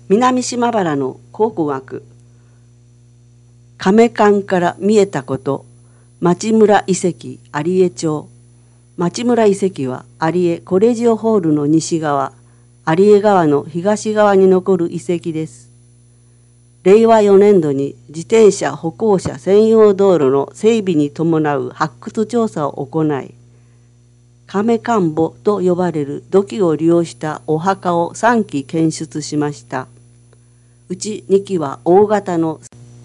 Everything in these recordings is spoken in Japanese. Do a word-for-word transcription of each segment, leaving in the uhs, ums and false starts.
南島原の考古学、亀館から見えたこと、町村遺跡有江町。町村遺跡は有江コレジオホールの西側、有江川の東側に残る遺跡です。れいわよねんどに自転車歩行者専用道路の整備に伴う発掘調査を行い、亀棺墓と呼ばれる土器を利用したお墓をさんき検出しました。うちにきは大型の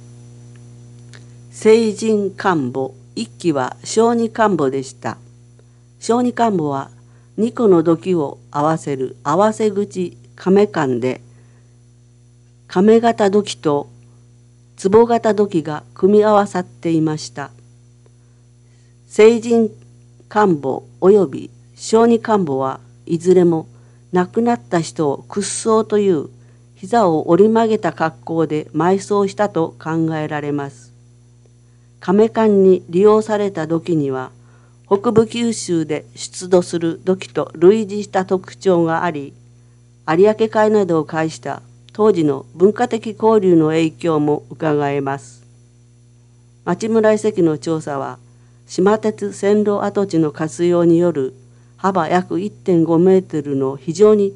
聖人棺墓、いっきは小児棺墓でした。小児棺墓はにこの土器を合わせる合わせ口亀棺で、亀型土器と壺型土器が組み合わさっていました。聖人棺墓および小児棺墓はいずれも亡くなった人を屈葬という膝を折り曲げた格好で埋葬したと考えられます。亀棺に利用された土器には北部九州で出土する土器と類似した特徴があり、有明海などを介した当時の文化的交流の影響もうかがえます。町村遺跡の調査は、島鉄線路跡地の活用による幅約 いってんごメートルの非常に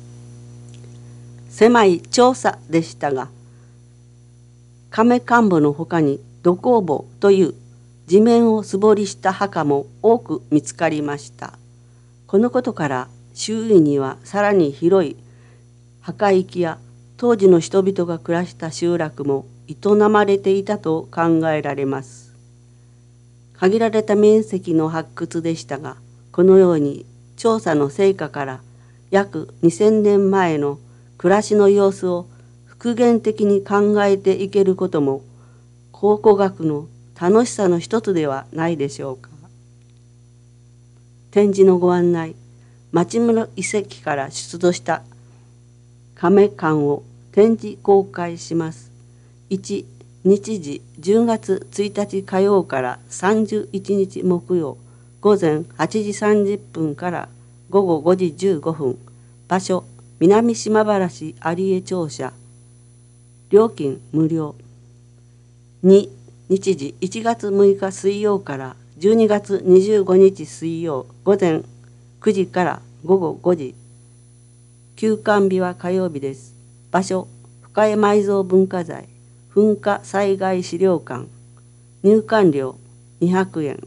狭い調査でしたが、亀棺墓のほかに土工墓という地面を素掘りした墓も多く見つかりました。このことから周囲にはさらに広い墓域や当時の人々が暮らした集落も営まれていたと考えられます。限られた面積の発掘でしたが、このように調査の成果から約にせんねんまえの暮らしの様子を復元的に考えていけることも考古学の楽しさの一つではないでしょうか。展示のご案内、町村遺跡から出土した亀棺を展示公開します。いち、日時じゅうがつついたち火曜からさんじゅういちにち木曜、午前はちじさんじゅっぷんからごごごじじゅうごふん、場所、南島原市有江庁舎、料金無料。に、日時いちがつむいか水曜からじゅうにがつにじゅうごにち水曜、午前くじからごごごじ、休館日は火曜日です。場所、深江埋蔵文化財、噴火災害資料館、入館料にひゃくえん。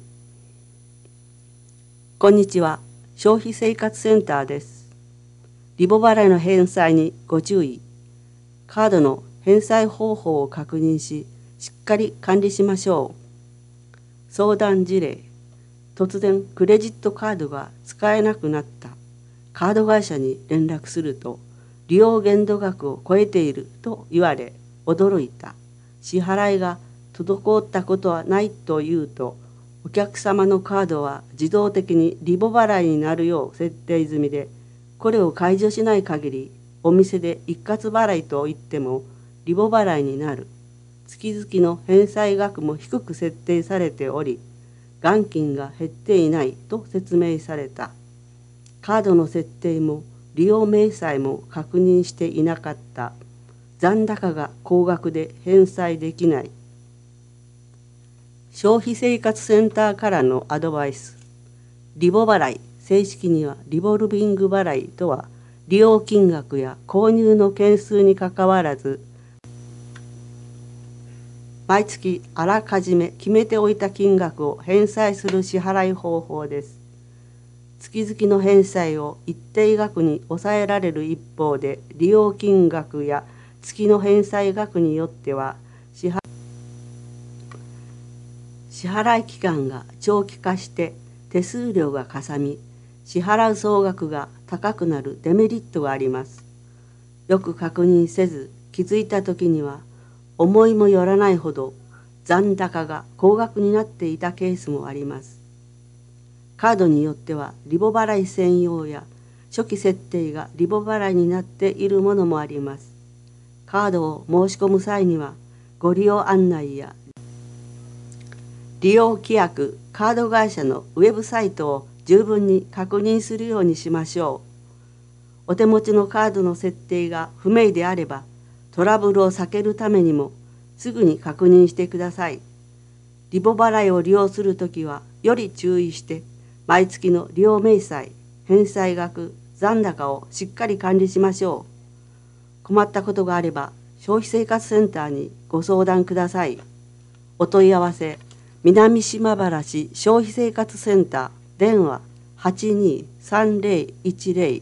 こんにちは、消費生活センターです。リボ払いの返済にご注意。カードの返済方法を確認し、しっかり管理しましょう。相談事例、突然クレジットカードが使えなくなった。カード会社に連絡すると、利用限度額を超えていると言われ、驚いた。支払いが滞ったことはないと言うと、お客様のカードは自動的にリボ払いになるよう設定済みで、これを解除しない限り、お店で一括払いと言ってもリボ払いになる。月々の返済額も低く設定されており、元金が減っていないと説明された。カードの設定も利用明細も確認していなかった。残高が高額で返済できない。消費生活センターからのアドバイス。リボ払い、正式にはリボルビング払いとは、利用金額や購入の件数にかかわらず、毎月あらかじめ決めておいた金額を返済する支払い方法です。月々の返済を一定額に抑えられる一方で、利用金額や月の返済額によっては支払支払い期間が長期化して手数料がかさみ、支払う総額が高くなるデメリットがあります。よく確認せず気づいた時には思いもよらないほど残高が高額になっていたケースもあります。カードによってはリボ払い専用や初期設定がリボ払いになっているものもあります。カードを申し込む際にはご利用案内や利用規約、カード会社のウェブサイトを十分に確認するようにしましょお手持ちのカードの設定が不明であれば、トラブルを避けるためにもすぐに確認してください。リボ払いを利用するときはより注意して、毎月の利用明細、返済額、残高をしっかり管理しましょう。困ったことがあれば、消費生活センターにご相談ください。お問い合わせ、南島原市消費生活センター、電話はちにーさんぜろいちぜろ。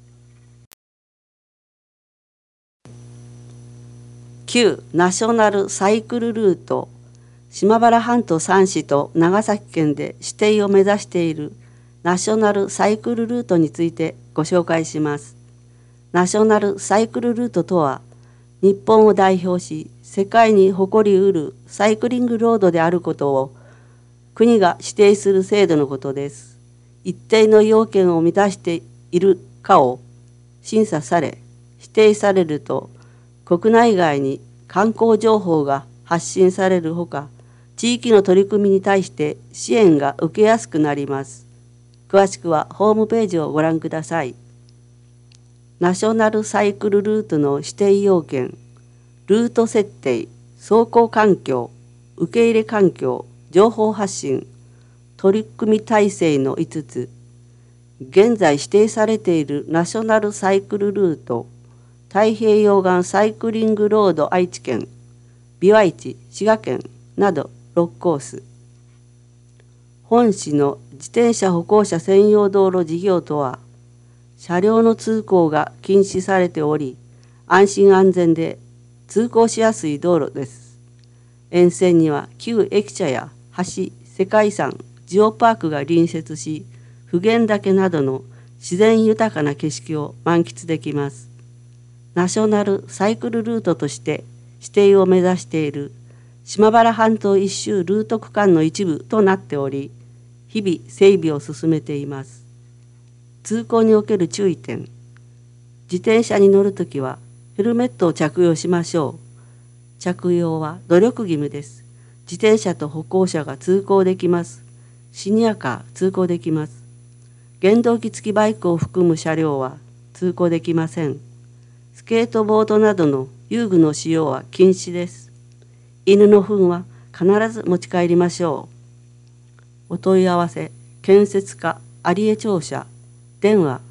旧ナショナルサイクルルート、島原半島さん市と長崎県で指定を目指しているナショナルサイクルルートについてご紹介します。ナショナルサイクルルートとは、日本を代表し世界に誇りうるサイクリングロードであることを国が指定する制度のことです。一定の要件を満たしているかを審査され、指定されると、国内外に観光情報が発信されるほか、地域の取り組みに対して支援が受けやすくなります。詳しくはホームページをご覧ください。ナショナルサイクルルートの指定要件、ルート設定、走行環境、受け入れ環境、情報発信、取り組み体制のいつつ、現在指定されているナショナルサイクルルート、太平洋岸サイクリングロード愛知県、琵琶市滋賀県などろくコース。本市の自転車歩行者専用道路事業とは、車両の通行が禁止されており、安心安全で通行しやすい道路です。沿線には旧駅舎や橋、世界遺産、ジオパークが隣接し、普賢岳などの自然豊かな景色を満喫できます。ナショナルサイクルルートとして指定を目指している島原半島一周ルート区間の一部となっており、日々整備を進めています。通行における注意点。自転車に乗るときはヘルメットを着用しましょう。着用は努力義務です。自転車と歩行者が通行できます。シニアカー通行できます。原動機付きバイクを含む車両は通行できません。スケートボードなどの遊具の使用は禁止です。犬の糞は必ず持ち帰りましょう。お問い合わせ、建設課有江庁舎、電話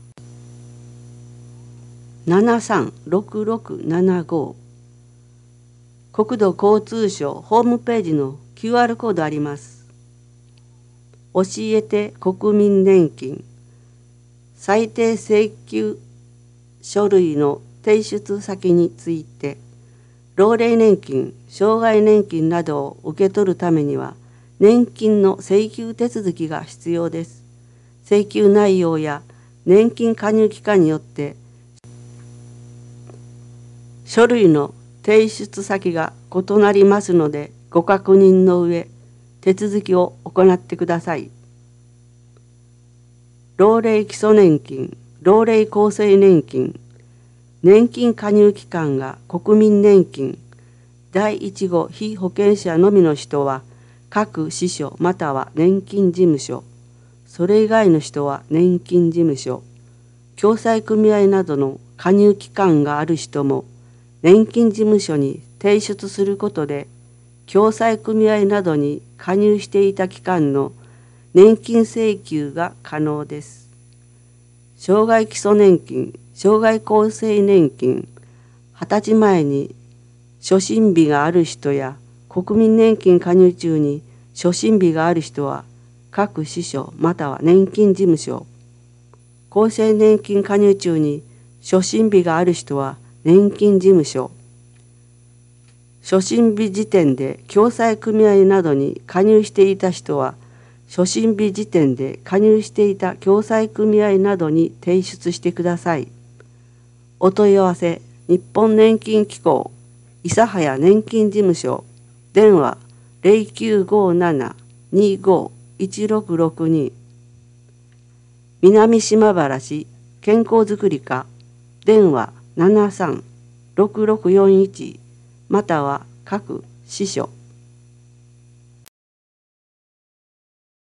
ななさんろくろくななご。国土交通省ホームページの キューアール コードあります。教えて国民年金最低請求書類の提出先について、老齢年金、障害年金などを受け取るためには、年金の請求手続きが必要です。請求内容や年金加入期間によって書類の提出先が異なりますので、ご確認の上手続きを行ってください。老齢基礎年金、老齢厚生年金、年金加入期間が国民年金だいいち号被保険者のみの人は各支所または年金事務所、それ以外の人は年金事務所、共済組合などの加入期間がある人も年金事務所に提出することで、共済組合などに加入していた期間の年金請求が可能です。障害基礎年金、障害厚生年金、はたちまえに初診日がある人や国民年金加入中に初診日がある人は各支所または年金事務所、厚生年金加入中に初診日がある人は年金事務所、初診日時点で共済組合などに加入していた人は初診日時点で加入していた共済組合などに提出してください。お問い合わせ、日本年金機構諫早年金事務所、電話 ゼロきゅうごなな にご いちろくろくに。南島原市健康づくり課、電話ななさんろくろくよんいちまたは各支所